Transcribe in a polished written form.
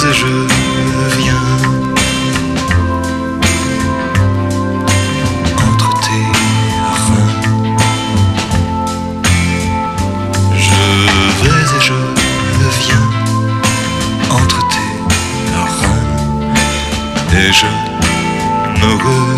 et je viens entre tes reins. Je vais et je viens entre tes reins et je me